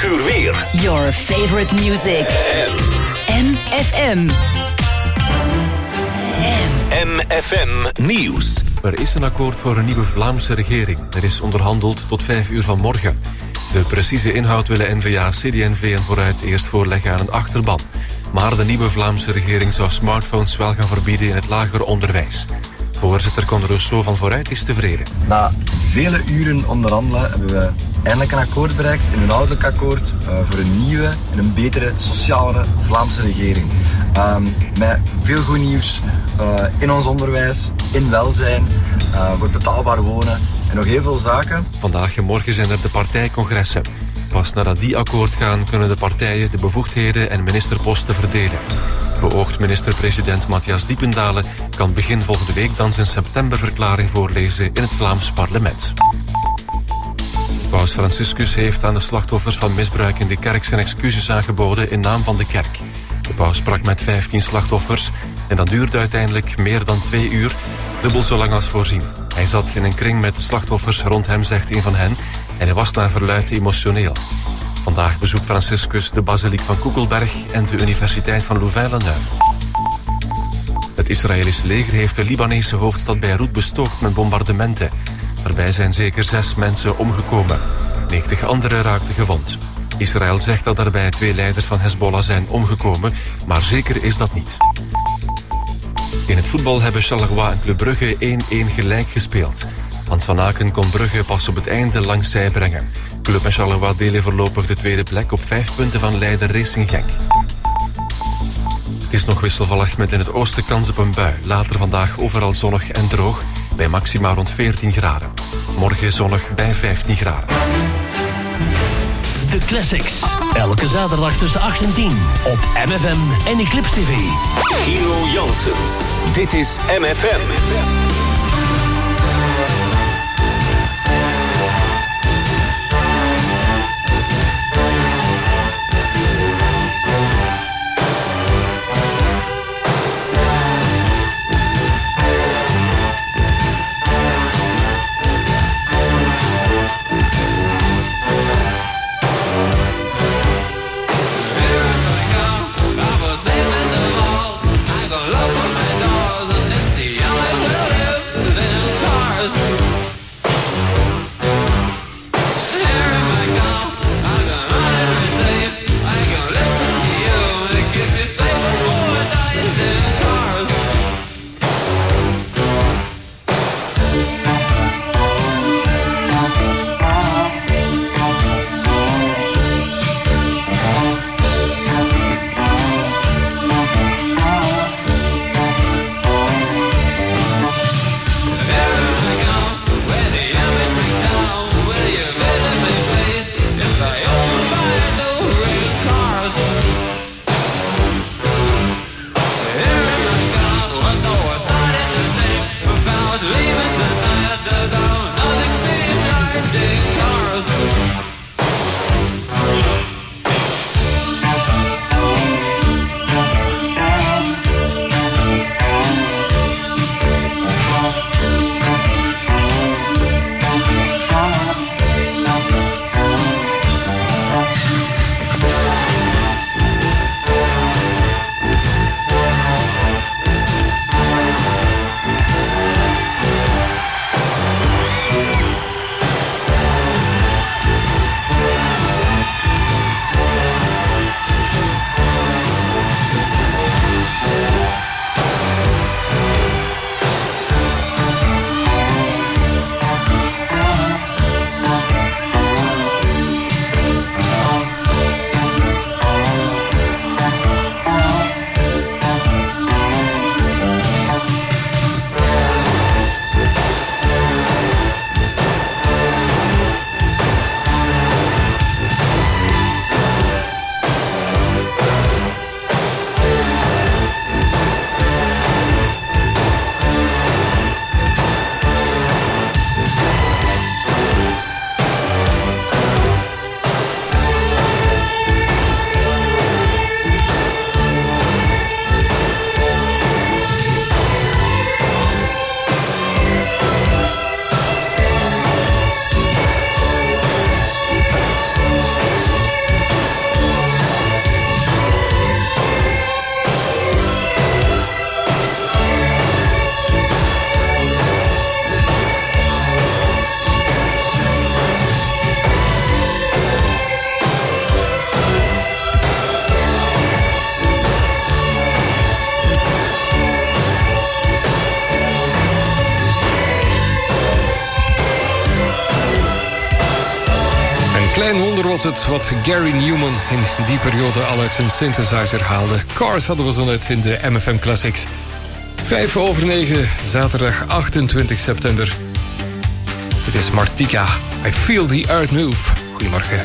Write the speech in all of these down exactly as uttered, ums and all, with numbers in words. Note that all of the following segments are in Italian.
uur weer. Your favorite music. M F M. M F M Nieuws. Er is een akkoord voor een nieuwe Vlaamse regering. Er is onderhandeld tot vijf uur vanmorgen. De precieze inhoud willen N V A, C D en V en vooruit eerst voorleggen aan een achterban. Maar de nieuwe Vlaamse regering zou smartphones wel gaan verbieden in het lager onderwijs. Voorzitter Conor Rousseau van Vooruit is tevreden. Na vele uren onderhandelen hebben we eindelijk een akkoord bereikt, een inhoudelijk akkoord uh, voor een nieuwe en een betere, socialere Vlaamse regering. Um, met veel goed nieuws uh, in ons onderwijs, in welzijn, uh, voor betaalbaar wonen en nog heel veel zaken. Vandaag en morgen zijn er de partijcongressen. Pas nadat die akkoord gaan, kunnen de partijen de bevoegdheden en ministerposten verdelen. Beoogd minister-president Matthias Diependalen kan begin volgende week dan zijn septemberverklaring voorlezen in het Vlaams parlement. Paus Franciscus heeft aan de slachtoffers van misbruik in de kerk zijn excuses aangeboden in naam van de kerk. De paus sprak met vijftien slachtoffers en dat duurde uiteindelijk meer dan twee uur, dubbel zo lang als voorzien. Hij zat in een kring met de slachtoffers rond hem, zegt een van hen, en hij was naar verluidt emotioneel. Vandaag bezoekt Franciscus de basiliek van Koekelberg en de Universiteit van Louvain-la-Neuve. Het Israëlische leger heeft de Libanese hoofdstad Beirut bestookt met bombardementen. Daarbij zijn zeker zes mensen omgekomen. negentig anderen raakten gewond. Israël zegt dat daarbij twee leiders van Hezbollah zijn omgekomen, maar zeker is dat niet. In het voetbal hebben Charleroi en Club Brugge één-één gelijk gespeeld. Hans van Aken kon Brugge pas op het einde langs zij brengen. Club en Charleroi delen voorlopig de tweede plek op vijf punten van leider Racing Genk. Het is nog wisselvallig met in het oosten kans op een bui. Later vandaag overal zonnig en droog, bij maxima rond veertien graden. Morgen zonnig bij vijftien graden. De Classics. Elke zaterdag tussen acht en tien op M F M en Eclipse T V. Gino Janssens. Dit is M F M. Love for my dogs and it's the only way. was het wat Gary Newman in die periode al uit zijn synthesizer haalde. Cars hadden we zo net in de M F M Classics. Vijf over negen, zaterdag achtentwintig september. Dit is Martika. I feel the earth move. Goedemorgen.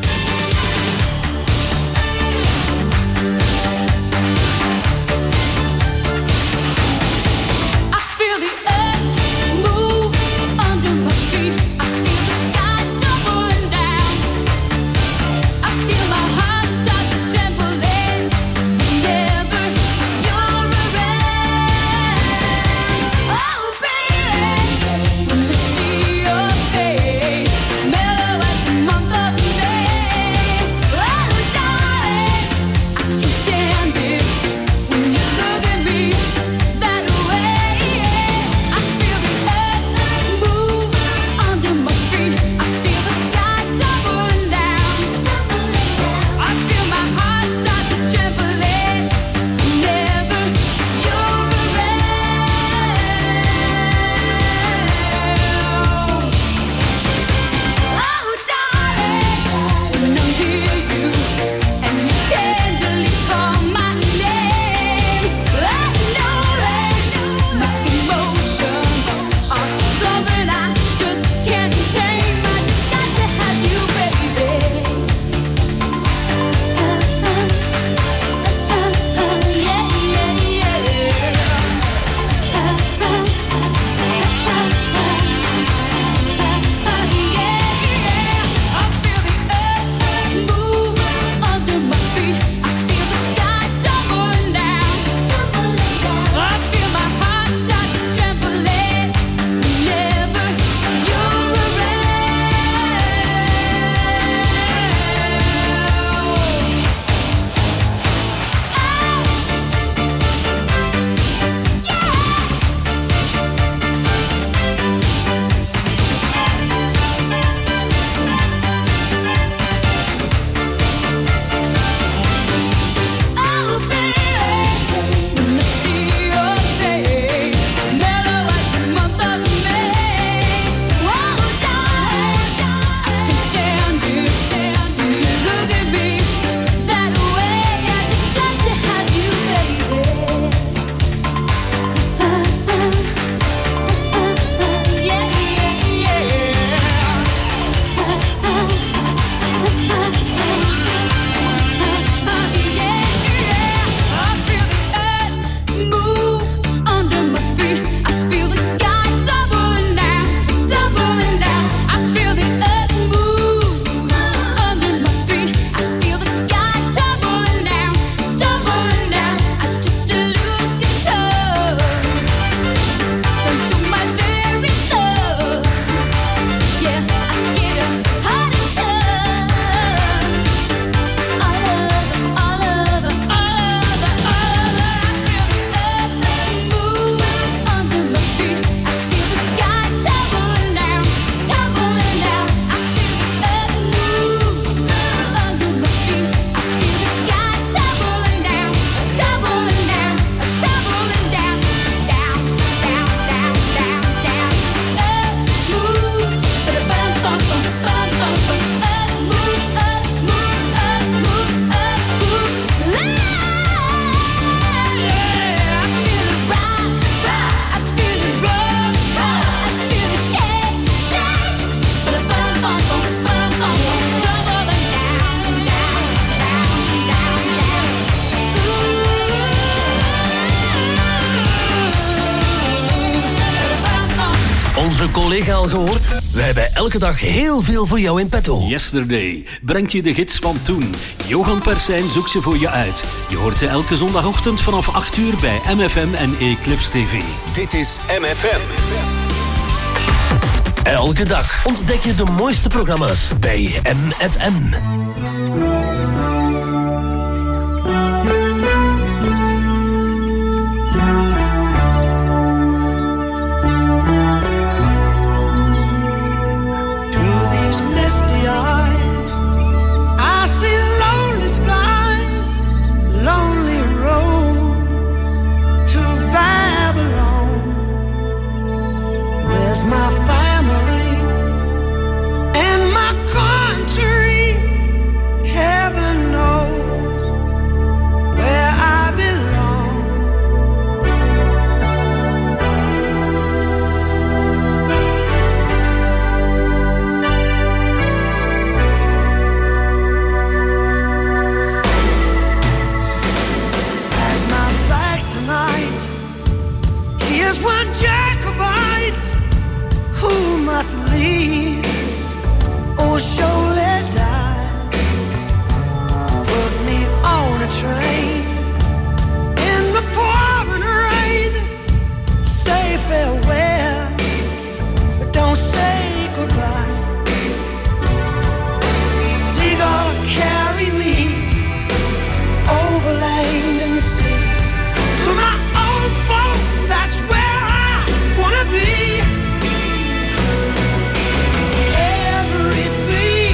Collega al gehoord? We hebben elke dag heel veel voor jou in petto. Yesterday brengt je de gids van toen. Johan Persijn zoekt ze voor je uit. Je hoort ze elke zondagochtend vanaf acht uur bij M F M en Eclipse T V. Dit is M F M. Elke dag ontdek je de mooiste programma's bij M F M. Misty eyes, I see lonely skies, lonely road to Babylon. Where's my family and my country? will surely die. Put me on a train in the pouring rain. Say farewell, but don't say goodbye. Seagull, carry me over land and sea to my old folk. That's where I wanna be. Every beat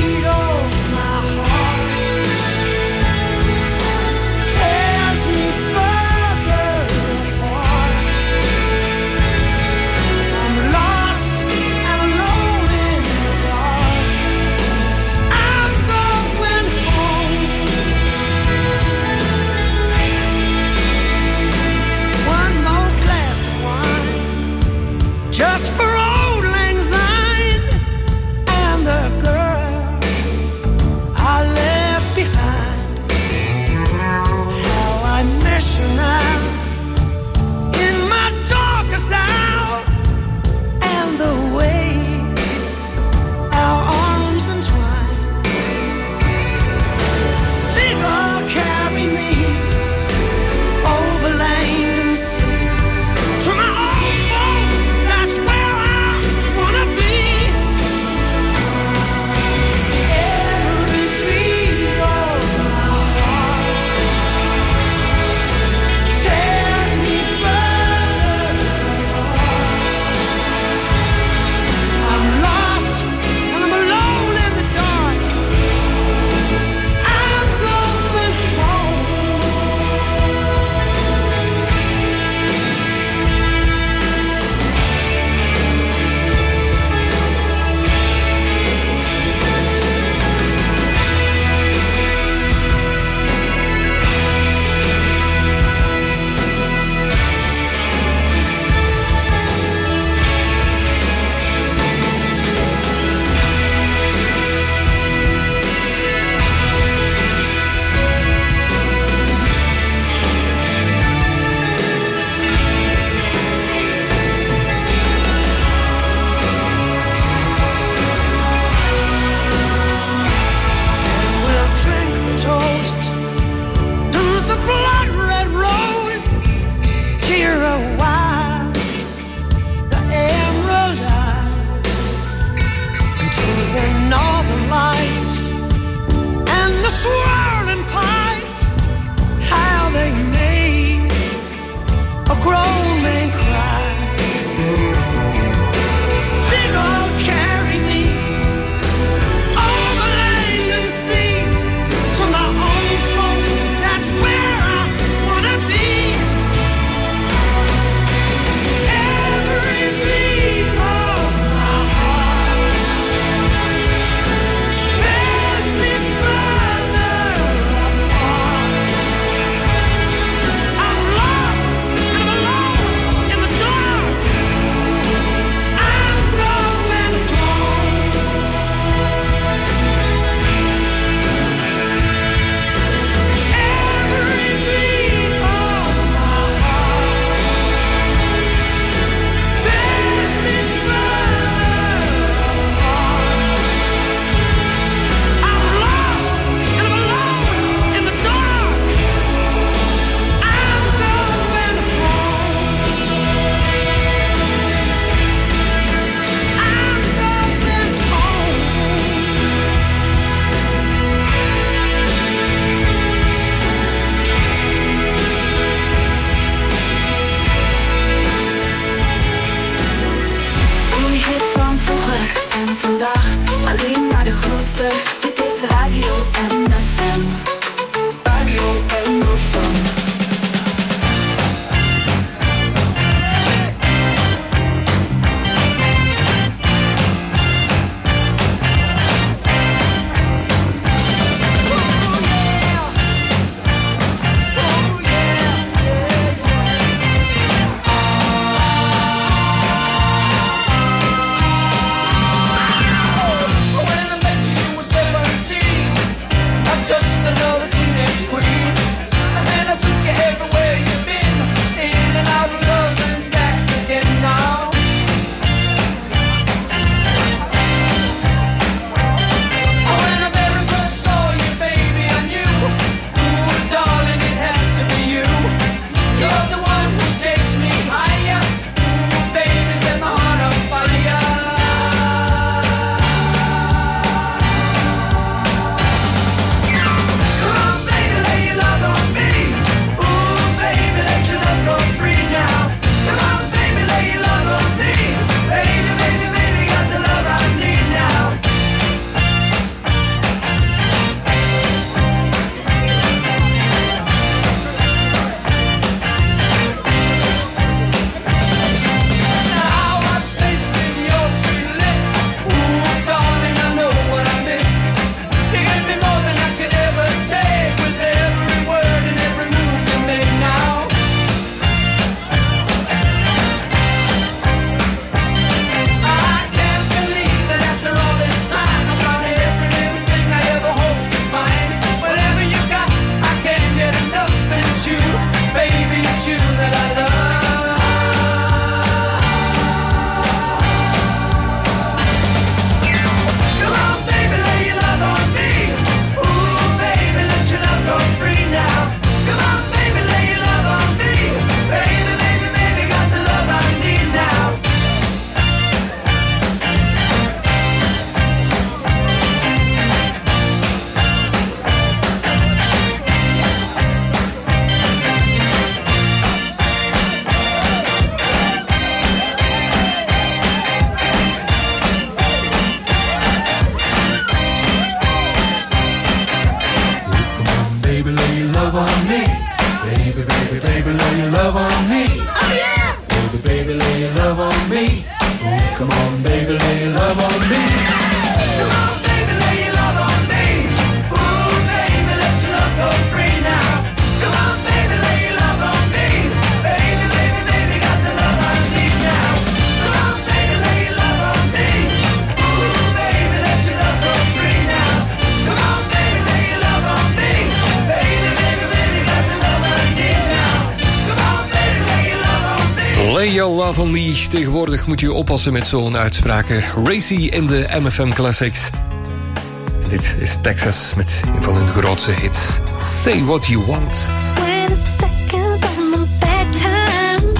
baby, lay your love on me. Come on, baby, lay your love on me. Ooh, baby, let your love go free now. Come on, baby, lay your love on me. Baby, baby, baby, got the love I need now. Come on, baby, lay your love on me. Ooh, baby, let your love go free now. Come on, baby, lay your love on me. Baby, baby, baby, got the love I need now. Come on, baby, lay your love on me. Lay your love on me. Tegenwoordig moet je oppassen met zo'n uitspraken. Racy in de M F M Classics. En dit is Texas met een van hun grootste hits. Say what you want. twenty seconds on the back time.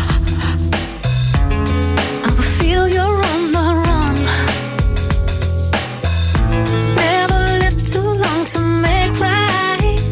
I will feel you're on the run. Never lived too long to make right.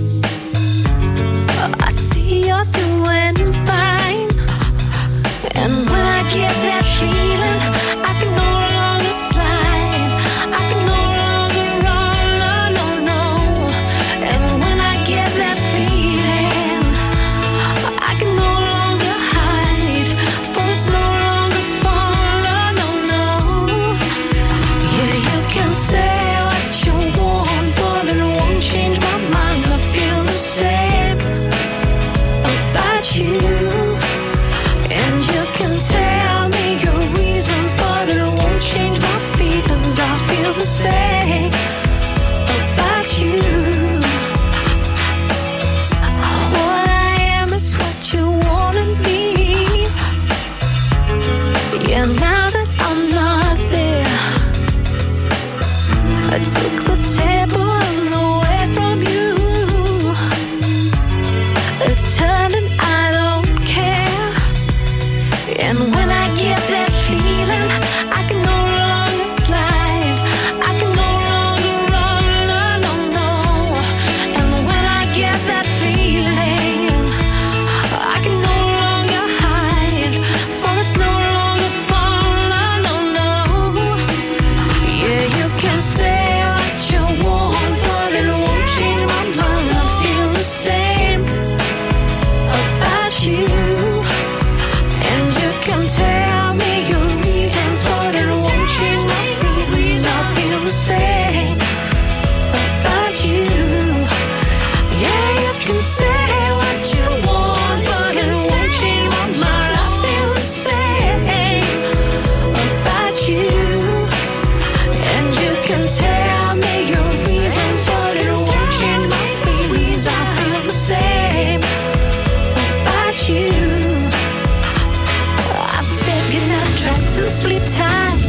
I see you're doing fine. And when I get that feeling, I can no longer slide. I can no longer run, no, no, no. And when I get that feeling, I can no longer hide. For it's no longer fun, no, no, no. Yeah, you can say what you want, but it won't change my mind. I feel the same about you. And you can tell me your reasons, but it won't change my feelings. I feel the same about you. What I am is what you wanna be. Yeah, now that I'm not there, I took the tables away from you. It's turning, I don't care. And when I get that feeling, I can no longer slide. I can no longer run, no, no, no. And when I get that feeling, I can no longer hide. For it's no longer fun, no, no, no. Yeah, you can say what you want, but it won't change my mind. I feel the same about you. And you can tell me your reasons, but it won't change my feelings. I feel the same about you. Yeah, you can say what you want, but it won't change my mind. I feel the same about you. And you can tell me your reasons, but it won't change my feelings. I feel the same about you. I've said goodnight, tried to sleep tight.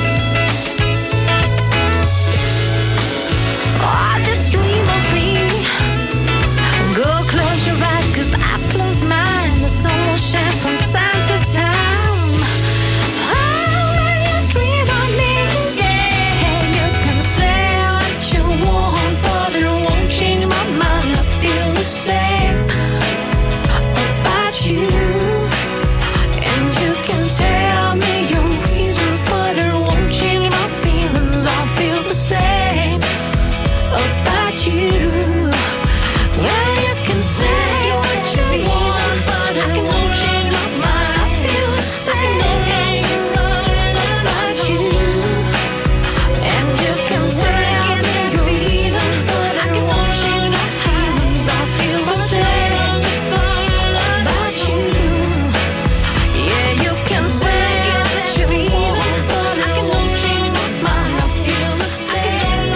Oh, just dream of me. Go close your eyes, cause I've closed mine. The sun will shine from time to time. Oh, when you dream of me, yeah, you can say what you want, but it won't change my mind. I feel the same about you. And you can tell me your reasons, but it won't change my feelings. I feel the same about you. Yeah, you can say what you want, but it won't change my mind. I feel the same about you. And you can tell me your reasons, but it won't change my feelings. I feel the same about you. Yeah, you can say what you want, but I won't change my mind. I feel the same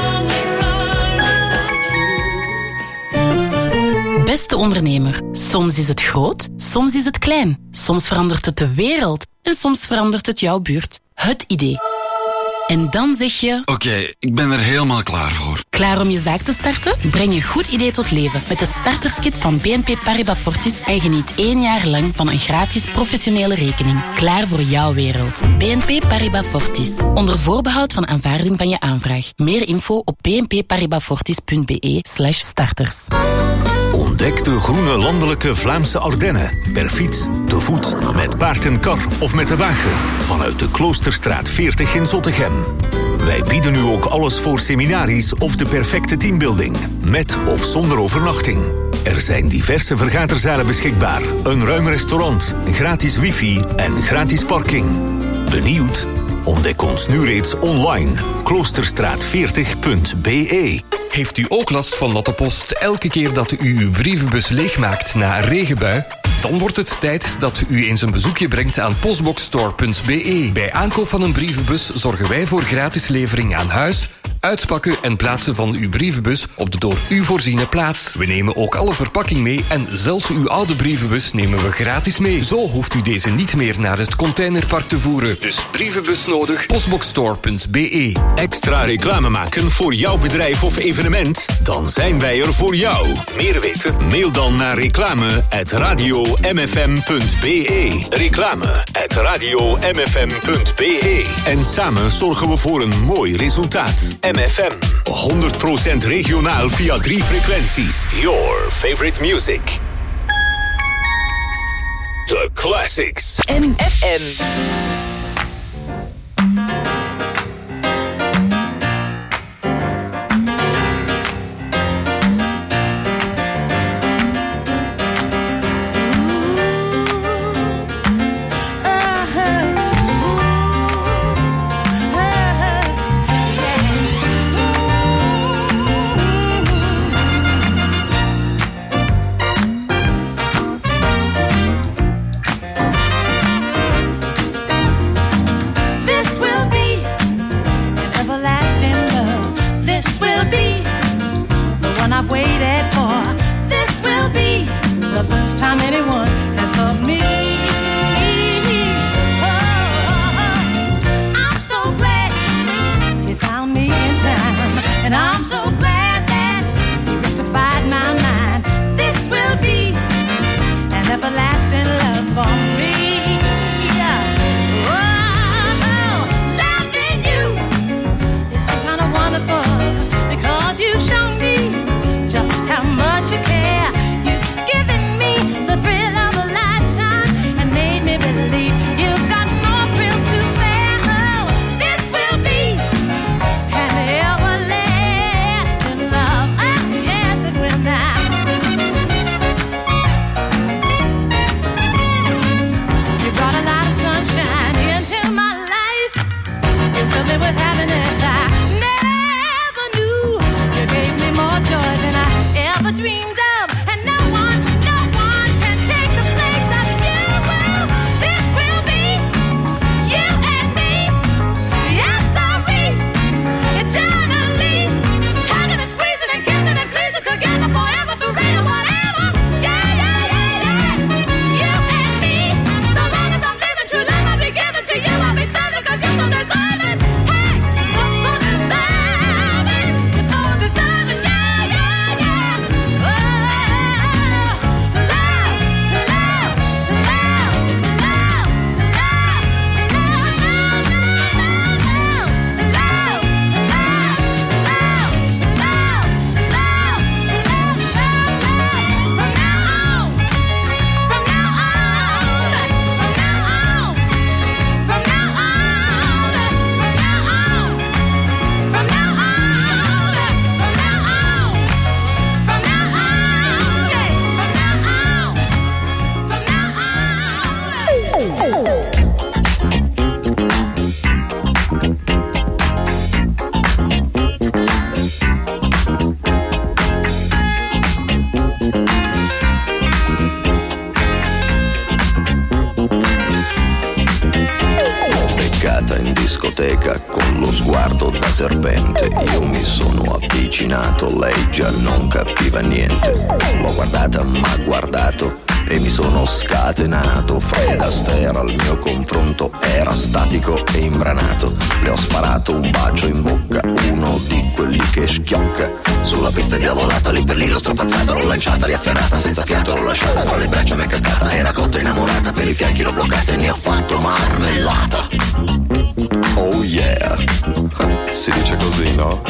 about you. Beste ondernemer, soms is het groot, soms is het klein. Soms verandert het de wereld en soms verandert het jouw buurt. Het idee. En dan zeg je... Oké, okay, ik ben er helemaal klaar voor. Klaar om je zaak te starten? Breng je goed idee tot leven met de starterskit van B N P Paribas Fortis en geniet één jaar lang van een gratis professionele rekening. Klaar voor jouw wereld. B N P Paribas Fortis. Onder voorbehoud van aanvaarding van je aanvraag. Meer info op bnpparibasfortis.be slash starters. Ontdek de groene landelijke Vlaamse Ardennen. Per fiets, te voet, met paard en kar of met de wagen. Vanuit de Kloosterstraat veertig in Zottegem. Wij bieden nu ook alles voor seminaries of de perfecte teambuilding. Met of zonder overnachting. Er zijn diverse vergaderzalen beschikbaar. Een ruim restaurant, gratis wifi en gratis parking. Benieuwd? Ontdek ons nu reeds online. kloosterstraat veertig punt b e. Heeft u ook last van natte post elke keer dat u uw brievenbus leegmaakt na een regenbui? Dan wordt het tijd dat u eens een bezoekje brengt aan postboxstore punt b e. Bij aankoop van een brievenbus zorgen wij voor gratis levering aan huis, uitpakken en plaatsen van uw brievenbus op de door u voorziene plaats. We nemen ook alle verpakking mee en zelfs uw oude brievenbus nemen we gratis mee. Zo hoeft u deze niet meer naar het containerpark te voeren. Dus brievenbus nodig, postboxstore punt b e. Extra reclame maken voor jouw bedrijf of evenement? Dan zijn wij er voor jou. Meer weten? Mail dan naar reclame at radio m f m punt b e. Reclame at radio m f m punt b e. En samen zorgen we voor een mooi resultaat. M F M. honderd procent regionaal via drie frequenties. Your favorite music. The Classics. M F M. serpente, io mi sono avvicinato, lei già non capiva niente. L'ho guardata, m'ha guardato e mi sono scatenato. Fred Astaire al mio confronto era statico e imbranato. Le ho sparato un bacio in bocca, uno di quelli che schiocca. Sulla pista diavolata, lì per lì l'ho strappazzata, l'ho lanciata, riafferrata, senza fiato l'ho lasciata, tra le braccia mi è cascata, era cotta innamorata, per i fianchi l'ho bloccata e ne ho fatto marmellata. Oh yeah, si dice così, no?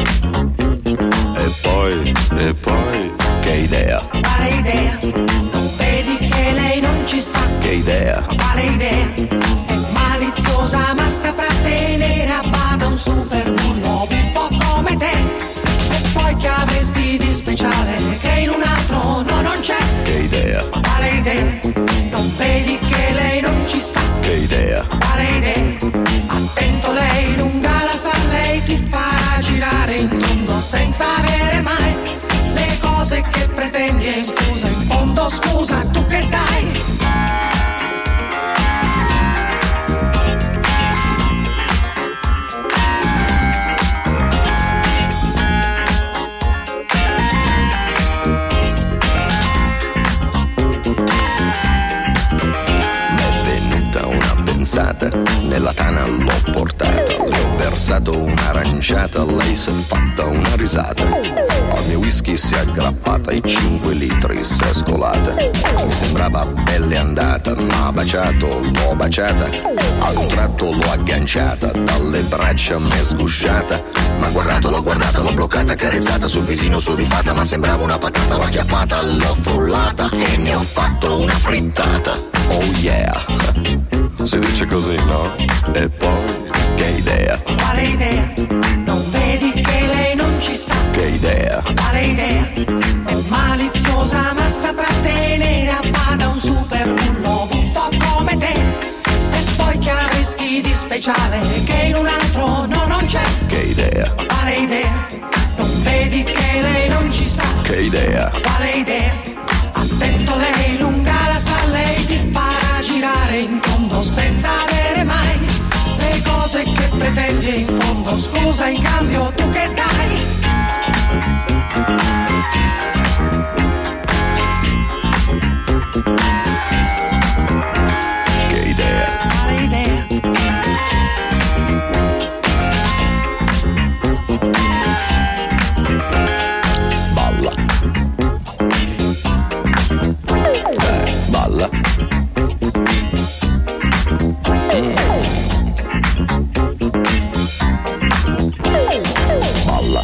E poi, e poi, che idea? Quale idea? Non vedi che lei non ci sta? Che idea? Quale idea? È maliziosa ma saprà tenere a bada un super bullo buffo come te. E poi che avresti di speciale che in un altro no non c'è? Che idea? Quale idea? Non vedi che lei non ci sta? Che idea? Quale idea? Attento lei chiedi scusa, in fondo scusa, tu che dai? Nella tana l'ho portata, le ho versato un'aranciata, lei si è fatta una risata. Al mio whisky si è aggrappata e cinque litri si è scolata. Mi sembrava belle andata, ma baciato, l'ho baciata. Ad un tratto l'ho agganciata, dalle braccia m'è sgusciata. Ma guardato, l'ho guardata, l'ho bloccata, carezzata sul visino sudifata. Ma sembrava una patata, l'ho acchiappata, l'ho frullata e ne ho fatto una frittata. Oh yeah, si dice così, no? E poi, che idea? Quale idea? Non vedi che lei non ci sta? Che idea? Quale idea? È maliziosa ma saprà tenere a bada un super bullo buffo come te. E poi che avresti di speciale che in un altro no, non c'è? Che idea? Quale idea? Non vedi che lei non ci sta? Che idea? Quale idea? Attento, lei lunga la sa, lei ti farà girare in tondo senza avere mai le cose che pretendi in fondo. Scusa, in cambio tu che dai? Che idea? Quale idea? Balla. Eh, balla. Mm. Balla.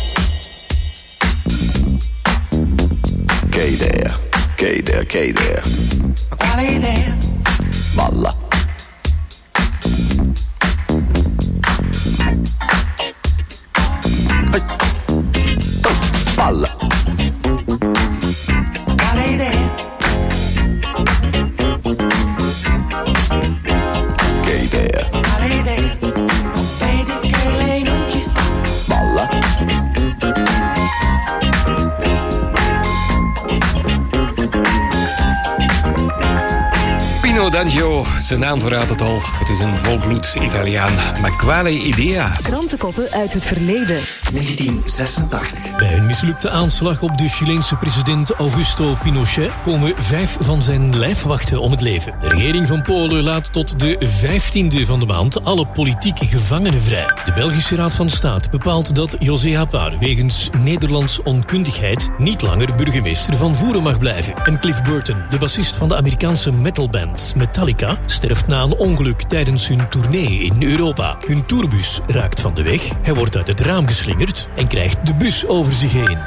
Che idea? Che idea? Che idea? Ma quale idea? Balla. Ehi. Oh, balla. Quale idea? Che idea? Quale idea? Non vedi che lei non ci sta? Balla. Pino D'Angio, zijn naam verraadt het al. Het is een volbloed Italiaan. Maar quale idea? Krantenkoppen uit het verleden. negentien zesentachtig. Bij een mislukte aanslag op de Chileense president Augusto Pinochet komen vijf van zijn lijfwachten om het leven. De regering van Polen laat tot de vijftiende van de maand alle politieke gevangenen vrij. De Belgische Raad van State bepaalt dat José Hapar wegens Nederlands onkundigheid niet langer burgemeester van Voeren mag blijven. En Cliff Burton, de bassist van de Amerikaanse metalband Metallica, sterft na een ongeluk tijdens hun tournee in Europa. Hun tourbus raakt van de weg, hij wordt uit het raam geslingerd en krijgt de bus over zich heen.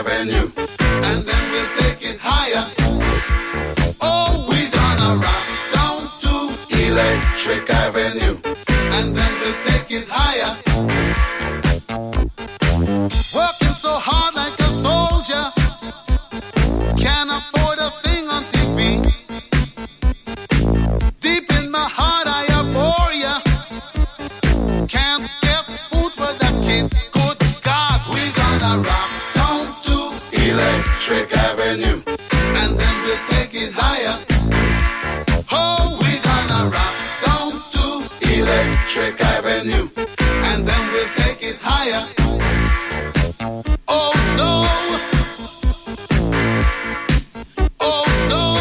Avenue, and then we'll take it higher. Oh, we're gonna rock down to Electric Avenue, and then we'll take it higher. Working so hard like a soldier, can't afford a thing on T V. Deep in my heart I abhor ya, can't get food for that kid. Good God, we're gonna rock down to Electric Avenue, and then we'll take it higher. Oh, we're gonna rock down to Electric Avenue, and then we'll take it higher. Oh no, oh no,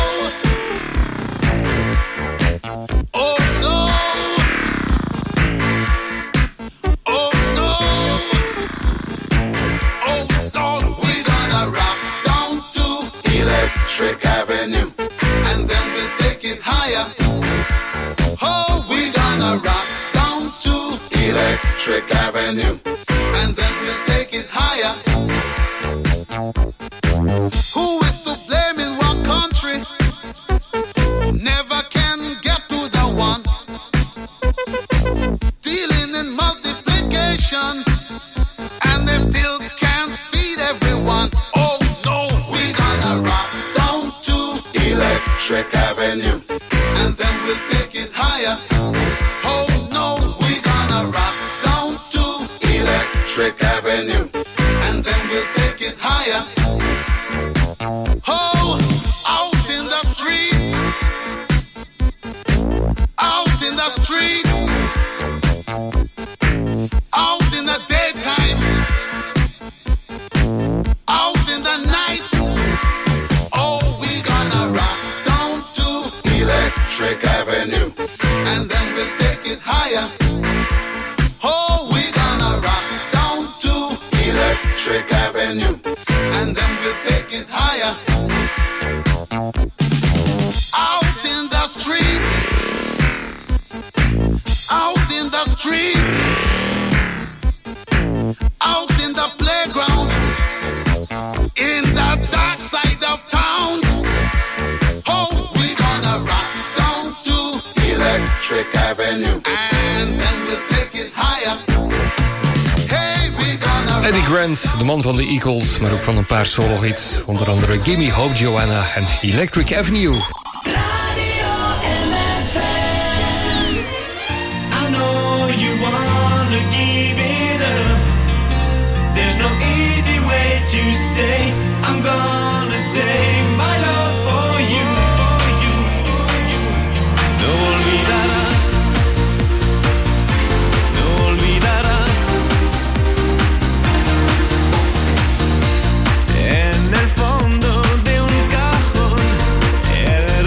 oh no, oh no, oh no, we're gonna rock down to Electric Avenue, and then we'll take it higher. Oh, we're gonna rock down to Electric Avenue, and then we'll take it higher. Who is to blame in what country? Never can get to the one. Dealing in multiplication, and they still can't feed everyone. Oh no, we're gonna rock down to Electric Avenue, and then we'll take it higher. Oh no, we're gonna rock down to Electric Avenue, and then we'll take it higher. Oh, out in the street, out in the street, out in the daytime, out in the night. Oh, we're gonna rock down to Electric Avenue, and then we'll take it higher. Oh, we're gonna rock down to Electric Avenue, and then we'll take it higher. Out in the street, out in the street, out in the playground, in the dark side of town. Oh, we're gonna rock down to Electric Avenue, and then we'll take it higher. Hey, we're gonna Eddie Grant, de man van de Eagles, maar ook van een paar solo-hits. Onder andere Gimme Hope Joanna en Electric Avenue. I know you wanna give it up. There's no easy way to say I'm gonna save my love for you, for you, for you. No olvidarás, no olvidarás. En el fondo de un cajón, el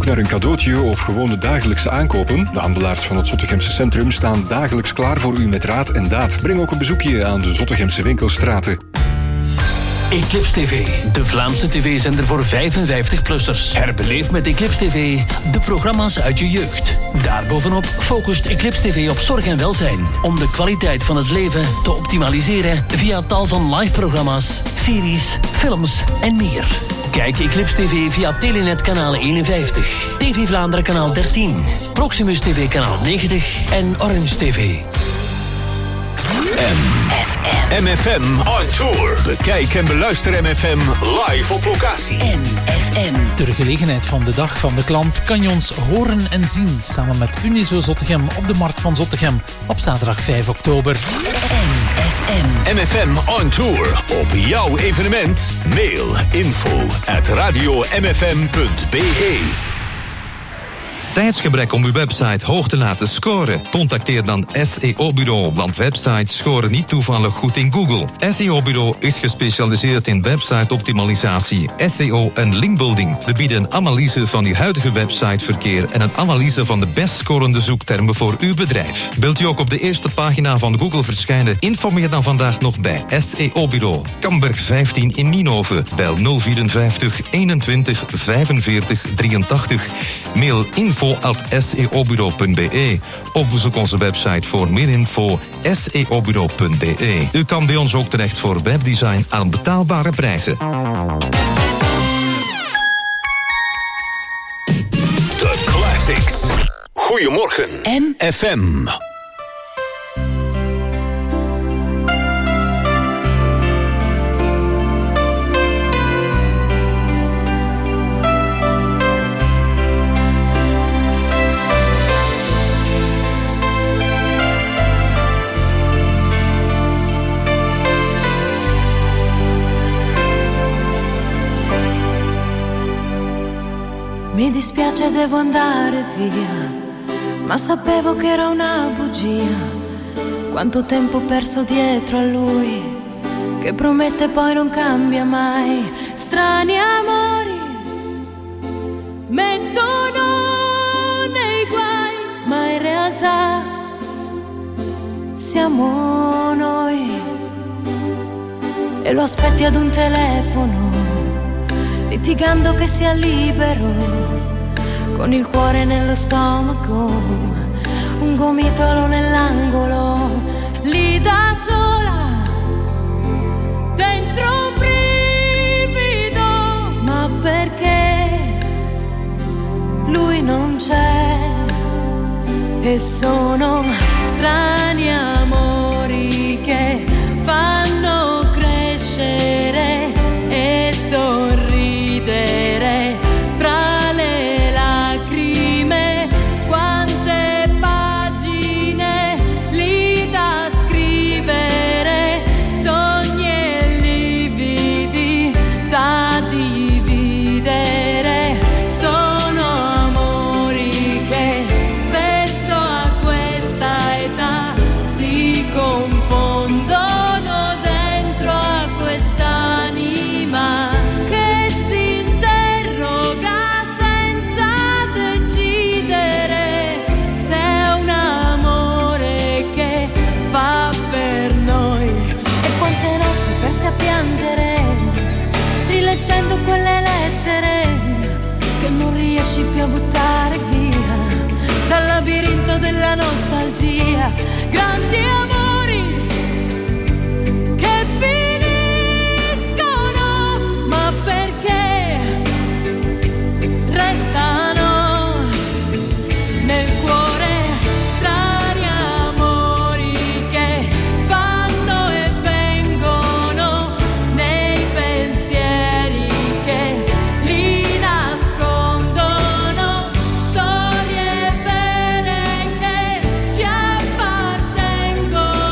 zoek naar een cadeautje of gewoon de dagelijkse aankopen? De handelaars van het Zottegemse Centrum staan dagelijks klaar voor u met raad en daad. Breng ook een bezoekje aan de Zottegemse winkelstraten. Eclipse T V, de Vlaamse tv-zender voor vijfenvijftig-plussers. Herbeleef met Eclipse T V de programma's uit je jeugd. Daarbovenop focust Eclipse T V op zorg en welzijn, om de kwaliteit van het leven te optimaliseren via tal van live-programma's, series, films en meer. Kijk Eclipse T V via Telenet kanaal eenenvijftig, T V Vlaanderen kanaal dertien, Proximus T V kanaal negentig en Orange T V. M F M on tour. Bekijk en beluister M F M live op locatie. M F M. Ter gelegenheid van de dag van de klant kan je ons horen en zien samen met Unizo Zottegem op de Markt van Zottegem op zaterdag vijf oktober. M F M. M F M on tour. Op jouw evenement. Mail info at radio m f m punt b e. Tijdsgebrek om uw website hoog te laten scoren? Contacteer dan S E O-bureau, want websites scoren niet toevallig goed in Google. S E O-bureau is gespecialiseerd in website-optimalisatie, S E O en linkbuilding. We bieden een analyse van uw huidige websiteverkeer en een analyse van de best scorende zoektermen voor uw bedrijf. Wilt u ook op de eerste pagina van Google verschijnen? Informeer dan vandaag nog bij S E O-bureau. Kamberg vijftien in Nienhoven. Bel nul vierenvijftig eenentwintig vijfenveertig drieëntachtig. Mail info at s e o bureau punt b e. Of bezoek onze website voor meer info s e o bureau punt b e. U kan bij ons ook terecht voor webdesign aan betaalbare prijzen. The Classics. Goedemorgen. M F M. Mi dispiace, devo andare via, ma sapevo che era una bugia. Quanto tempo perso dietro a lui, che promette poi non cambia mai. Strani amori mettono nei guai, ma in realtà siamo noi. E lo aspetti ad un telefono, litigando che sia libero, con il cuore nello stomaco, un gomitolo nell'angolo, lì da sola, dentro un brivido, ma perché lui non c'è, e sono strani amori che fanno crescere e sorridere fra le lacrime. Quante pagine lì da scrivere, sogni e lividi da dividere. Sono amori che spesso a questa età si confondono dentro a quest'anima che si interroga senza decidere se è un amore che fa per noi. E quante notti persi a piangere, rileggendo quelle lettere che non riesci più a buttare via dal labirinto della nostalgia. Grandi amori che finiscono, ma perché restano nel cuore. Strani amori che vanno e vengono nei pensieri che li nascondono. Storie vere che ci appartengono.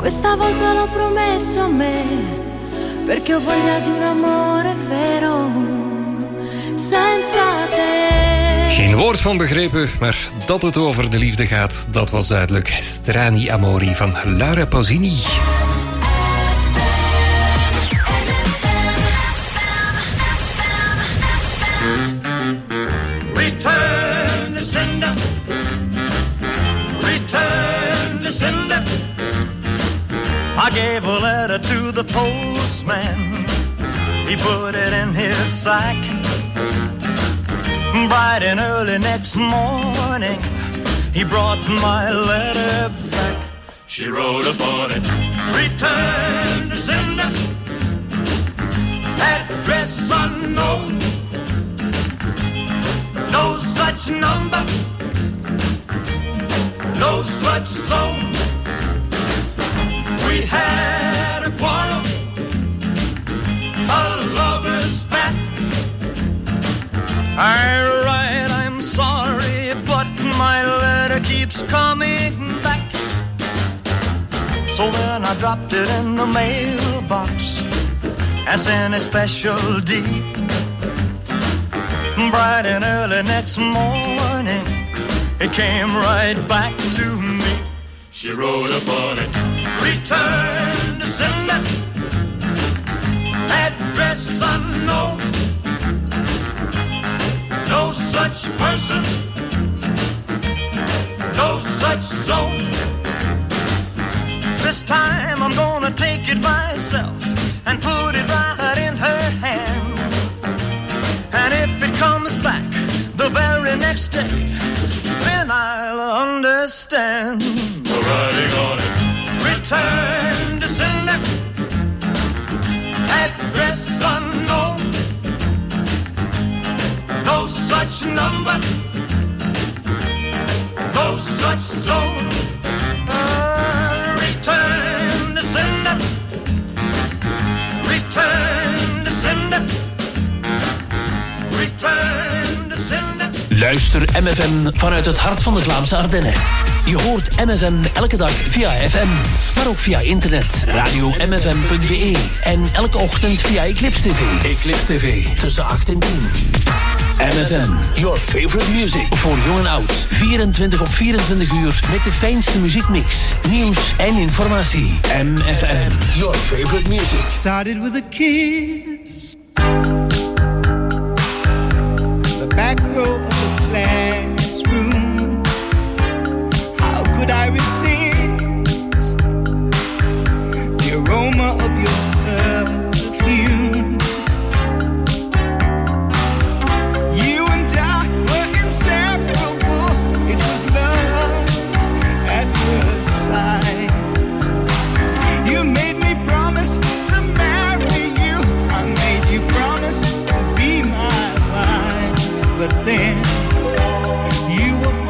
Questa volta l'ho promesso a me, perché ho voglia di un amore vero, senza te. Geen woord van begrepen, maar dat het over de liefde gaat, dat was duidelijk. Strani Amori van Laura Pausini. Return to sender. Return to sender. I gave a letter to the postman. He put it in his sack. Bright and early next morning, he brought my letter back. She wrote upon it, return to sender. Address unknown. No such number. No such zone. We had a quarrel, a lover's spat. I write, I'm sorry, but my letter keeps coming back. So then I dropped it in the mailbox and sent a special deed. Bright and early next morning, it came right back to me. She wrote upon it, return to sender. Address unknown. No such person. No such zone. This time I'm gonna take it myself and put it right in her hand. And if it comes back the very next day, then I'll understand. The writing on it. Return to sender. Address unknown. No such number. No such zone. Uh, return to sender. Return to sender. Return to sender. Luister M F M vanuit het hart van de Vlaamse Ardennen. Je hoort M F M elke dag via F M, maar ook via internet, radio m f m punt b e en elke ochtend via Eclipse T V. Eclipse T V, tussen acht en tien. M F M, your favorite music. Voor jong en oud, vierentwintig op vierentwintig uur met de fijnste muziekmix, nieuws en informatie. M F M, your favorite music. Started with a kiss. The back row of the classroom. How could I resist the aroma of your perfume? You and I were inseparable. It was love at first sight. You made me promise to marry you. I made you promise to be my wife. But then you were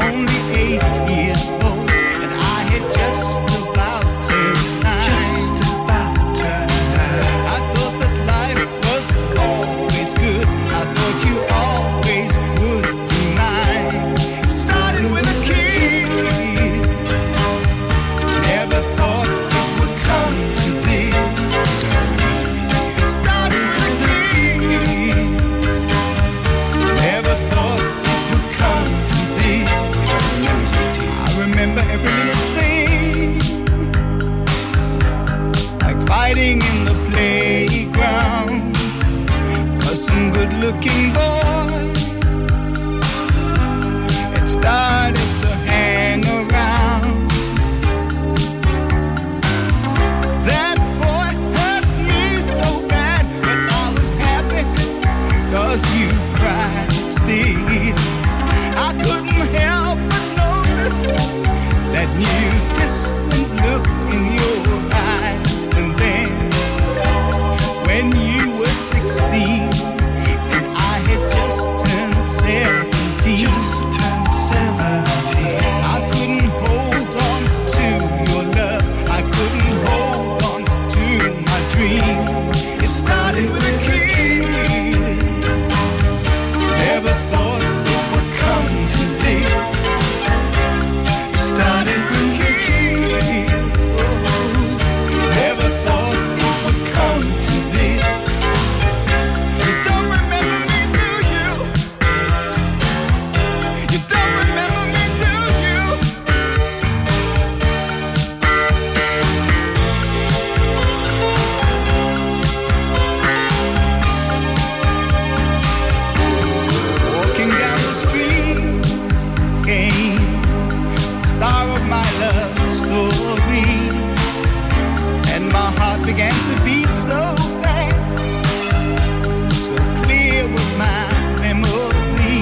began to beat so fast. So clear was my memory.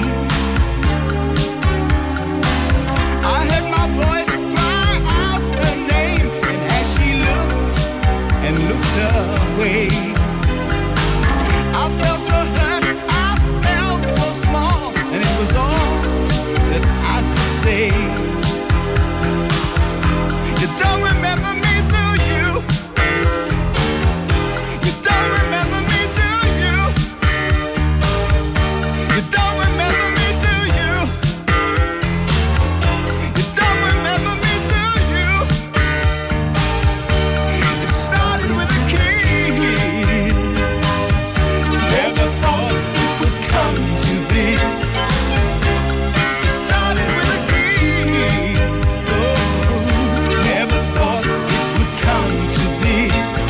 I heard my voice cry out her name, and as she looked and looked away, I felt so hurt, I felt so small, and it was all that I could say. You don't remember me, do you? You don't remember me, do you? You don't remember me, do you? You don't remember me, do you? It started with a kiss. Never thought it would come to this. It started with a kiss. Oh, never thought it would come to this.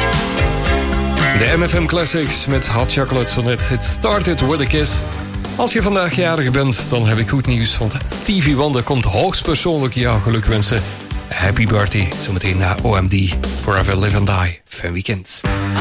De M F M Classics met Hot Chocolate zo net. It started with a kiss. Als je vandaag jarig bent, dan heb ik goed nieuws. Want Stevie Wonder komt hoogstpersoonlijk jou geluk wensen. Happy birthday, zometeen na O M D. Forever Live and Die. Fijn weekend.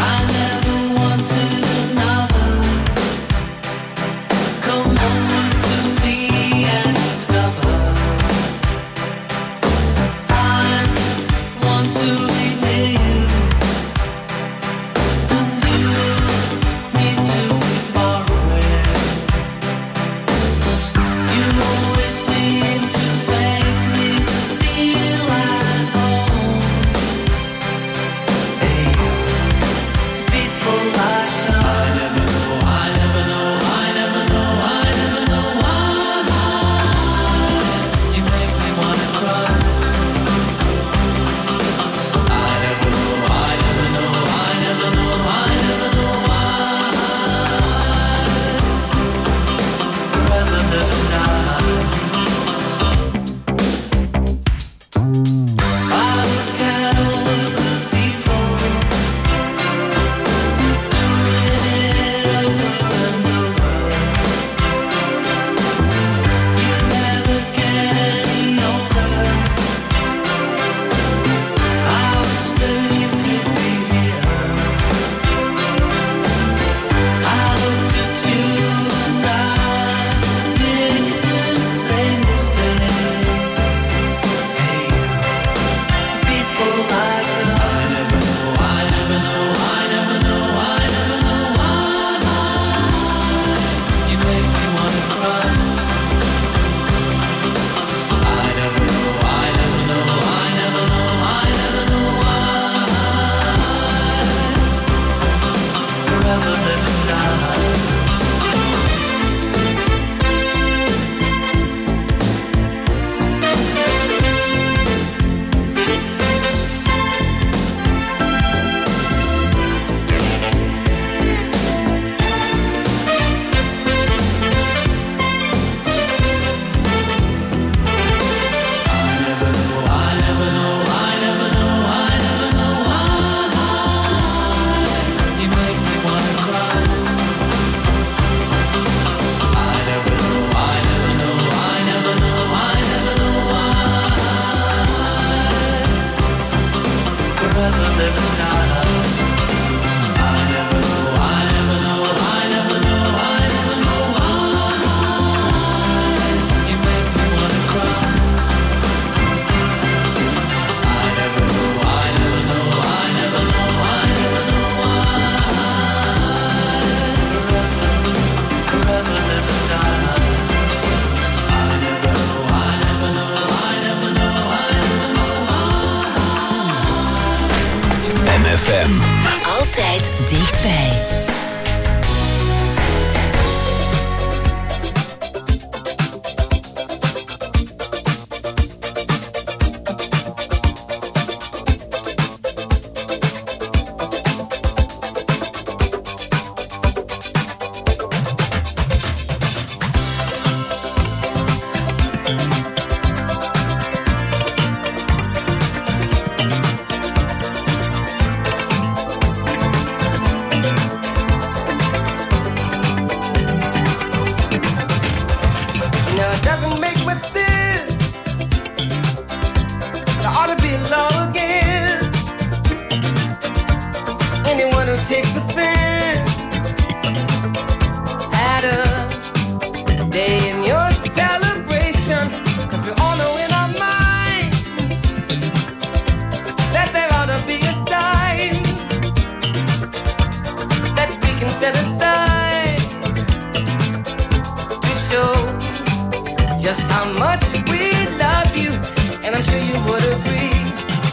F M. Altijd dichtbij.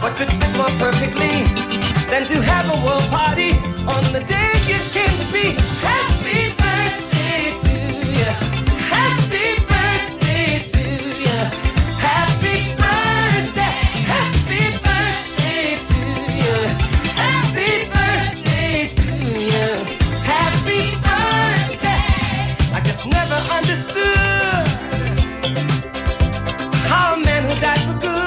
But today